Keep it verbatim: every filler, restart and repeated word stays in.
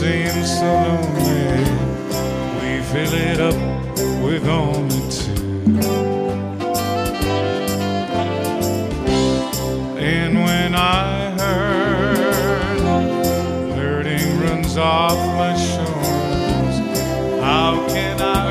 seems so lonely, we fill it up with only two. And when I heard flirting runs off my shores, how can I